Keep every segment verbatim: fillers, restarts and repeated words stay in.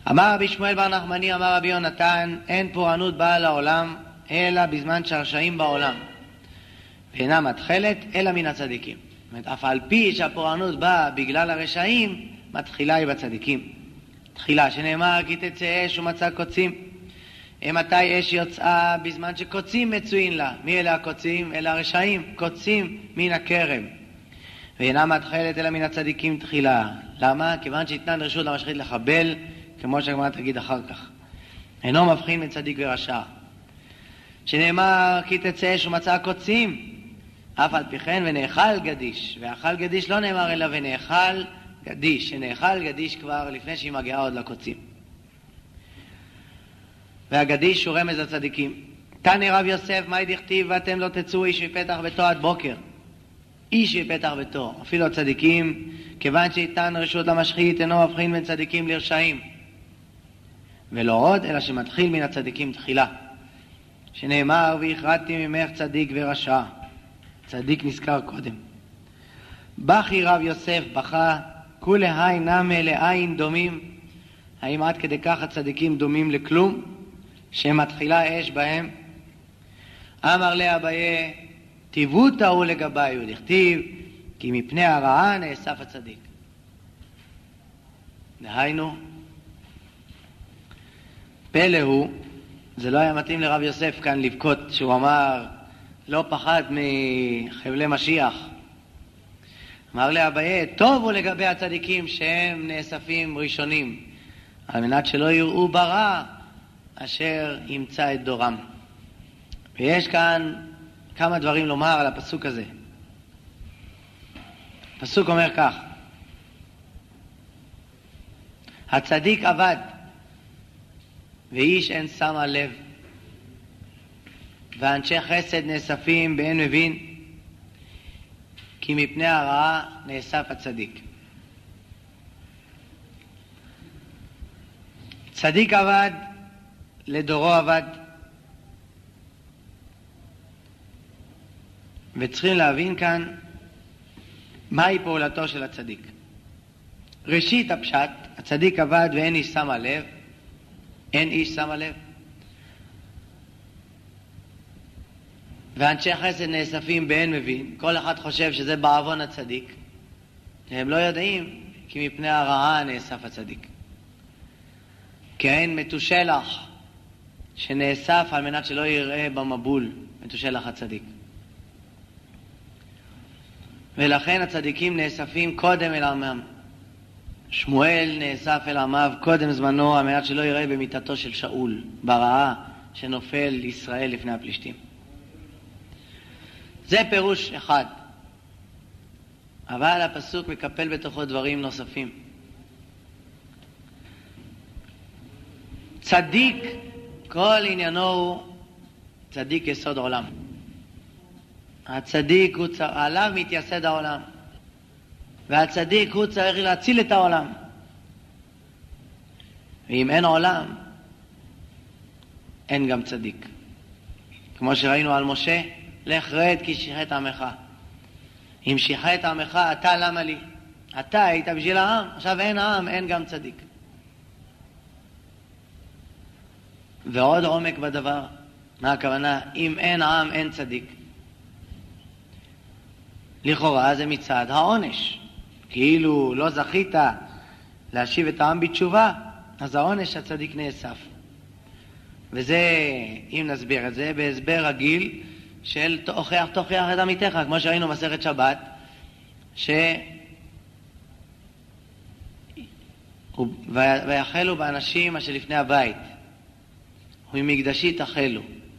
אמר רבי שמואל בר נחמני, אמר רבי יונתן, אין פורענות באה לעולם אלא בזמן שהרשעים בעולם, ואינה מתחלת אלא מן הצדיקים. זאת אומרת, אף על פי שהפורענות באה בגלל הרשעים, מתחילה היא בצדיקים. תחילה שנאמר כי תצא אש ומצא קוצים. מתי אש יוצאה? בזמן שקוצים מצוין לה. מי אלה הקוצים? אלה הרשעים, קוצים מן הכרם. ואינה מתחלת אלא מן הצדיקים תחילה. למה? כיוון שיתנן רשות למשחית לחבל, כמו שהגמרא תגיד אחר כך. אינו מבחין בין צדיק ורשע. שנאמר כי תצא אש ומצא קוצים, אף על פי כן ונאכל גדיש. ואכל גדיש לא נאמר אלא ונאכל גדיש, שנאכל גדיש כבר לפני שהיא מגיעה עוד לקוצים. והגדיש הוא רמז לצדיקים. תני רב יוסף, מה דכתיב ואתם לא תצאו איש מפתח ביתו עד בוקר. איש מפתח ביתו, אפילו הצדיקים, כיוון שיתן רשות למשחית, אינו מבחין בין צדיקים לרשעים. ולא עוד, אלא שמתחיל מן הצדיקים תחילה. שנאמר, והכרעתי ממך צדיק ורשע. צדיק נזכר קודם. בכי רב יוסף בכה, כולי עין נמה לעין דומים. האם עד כדי כך הצדיקים דומים לכלום? שמתחילה אש בהם. אמר לאביי, תיבותא הוא לגבי, ודכתיב, כי מפני הרעה נאסף הצדיק. דהיינו, פלא הוא, זה לא היה מתאים לרב יוסף כאן לבכות, שהוא אמר, לא פחד מחבלי משיח. אמר לאביי, טוב הוא לגבי הצדיקים שהם נאספים ראשונים, על מנת שלא יראו ברע אשר ימצא את דורם. ויש כאן כמה דברים לומר על הפסוק הזה. הפסוק אומר כך, הצדיק עבד ואיש אין שמה לב, ואנשי חסד נאספים באין מבין, כי מפני הרעה נאסף הצדיק. צדיק עבד, לדורו עבד, וצריכים להבין כאן מהי פעולתו של הצדיק. ראשית הפשט, הצדיק עבד ואין איש שמה לב, אין איש שמה לב, ואנשי חסד נאספים באין מבין, כל אחד חושב שזה בעוון הצדיק, הם לא יודעים כי מפני הרעה נאסף הצדיק. כאין מתושלח שנאסף על מנת שלא יראה במבול, מתושלח הצדיק. ולכן הצדיקים נאספים קודם אל עמם. שמואל נאסף אל עמיו קודם זמנו על מנת שלא יראה במיטתו של שאול, ברעה שנופל ישראל לפני הפלישתים. זה פירוש אחד. אבל הפסוק מקפל בתוכו דברים נוספים. צדיק, כל עניינו הוא צדיק יסוד עולם. הצדיק הוא צר... עליו מתייסד העולם. והצדיק הוא צריך להציל את העולם. ואם אין עולם, אין גם צדיק. כמו שראינו על משה, לך רד כי שיחת עמך. אם שיחת עמך, אתה למה לי? אתה היית בשביל העם, עכשיו אין העם, אין גם צדיק. ועוד עומק בדבר, מה הכוונה? אם אין עם, אין צדיק. לכאורה זה מצד העונש. כאילו לא זכית להשיב את העם בתשובה, אז העונש הצדיק נאסף. וזה, אם נסביר את זה, בהסבר רגיל של תוכיח תוכיח את עמיתך, כמו שראינו מסכת שבת, ש... ויחלו באנשים אשר לפני הבית, וממקדשי תחלו.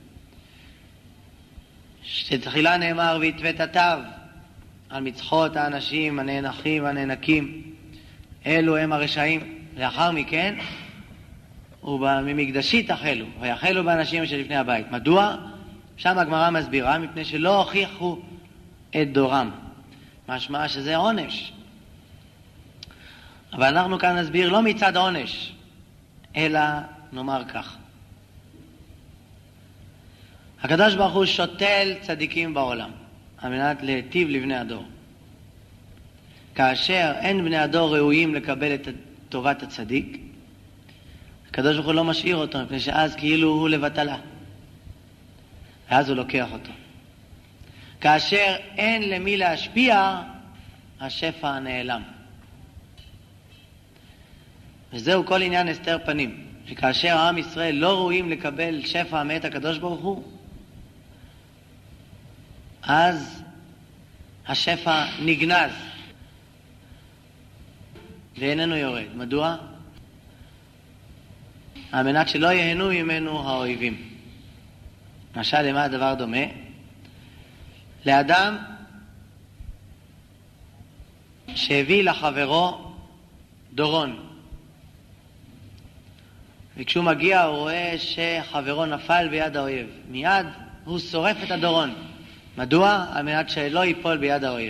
שתחילה נאמר והתווית התו על מצחות האנשים הנאנחים והנאנקים, אלו הם הרשעים. לאחר מכן וממקדשי תחלו, ויחלו באנשים אשר לפני הבית. מדוע? שם הגמרא מסבירה, מפני שלא הוכיחו את דורם, משמע שזה עונש. אבל אנחנו כאן נסביר לא מצד עונש, אלא נאמר כך, הקדוש ברוך הוא שותל צדיקים בעולם על מנת להיטיב לבני הדור. כאשר אין בני הדור ראויים לקבל את טובת הצדיק, הקדוש ברוך הוא לא משאיר אותו, מפני שאז כאילו הוא לבטלה. ואז הוא לוקח אותו. כאשר אין למי להשפיע, השפע נעלם. וזהו כל עניין הסתר פנים, שכאשר עם ישראל לא ראויים לקבל שפע מאת הקדוש ברוך הוא, אז השפע נגנז ואיננו יורד. מדוע? על מנת שלא יהנו ממנו האויבים. למשל, למה הדבר דומה? לאדם שהביא לחברו דורון, וכשהוא מגיע הוא רואה שחברו נפל ביד האויב. מיד הוא שורף את הדורון. מדוע? על מנת שלא ייפול ביד האויב.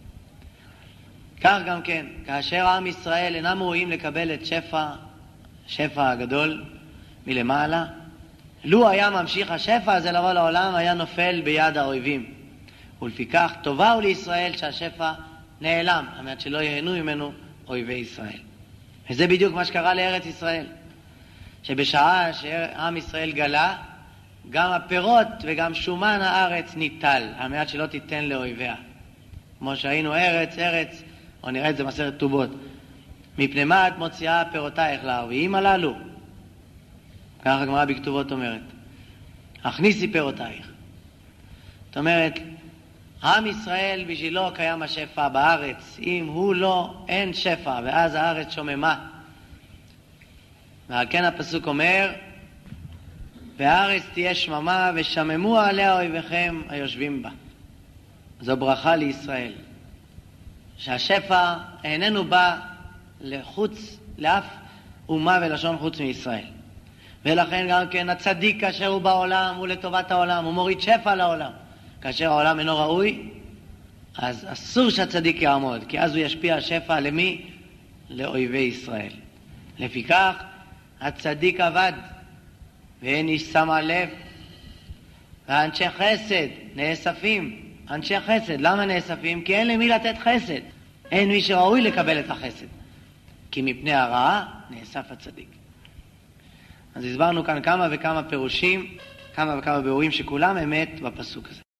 כך גם כן, כאשר עם ישראל אינם ראויים לקבל את שפע, שפע הגדול מלמעלה, לו היה ממשיך השפע הזה לבוא לעולם, היה נופל ביד האויבים. ולפיכך טובה הוא לישראל שהשפע נעלם, על מנת שלא יהנו ממנו אויבי ישראל. וזה בדיוק מה שקרה לארץ ישראל. שבשעה שעם ישראל גלה, גם הפירות וגם שומן הארץ ניטל, על מנת שלא תיתן לאויביה. כמו שהיינו ארץ, ארץ, או נראה את זה מסכת כתובות. מפני מה את מוציאה פירותייך לערביים הללו? כך הגמרא בכתובות אומרת. הכניסי פירותייך. זאת אומרת, עם ישראל בשבילו קיים השפע בארץ. אם הוא לא, אין שפע, ואז הארץ שוממה. ועל כן הפסוק אומר, והארץ תהיה שממה ושממו עליה אויביכם היושבים בה. זו ברכה לישראל. שהשפע איננו בא לחוץ, לאף אומה ולשון חוץ מישראל. ולכן גם כן הצדיק כאשר הוא בעולם הוא לטובת העולם, הוא מוריד שפע לעולם. כאשר העולם אינו ראוי, אז אסור שהצדיק יעמוד, כי אז הוא ישפיע שפע למי? לאויבי ישראל. לפיכך הצדיק עבד ואין איש שמה לב, ואנשי חסד נאספים. אנשי חסד, למה נאספים? כי אין למי לתת חסד, אין מי שראוי לקבל את החסד, כי מפני הרעה נאסף הצדיק. אז הסברנו כאן כמה וכמה פירושים, כמה וכמה ביאורים שכולם אמת בפסוק הזה.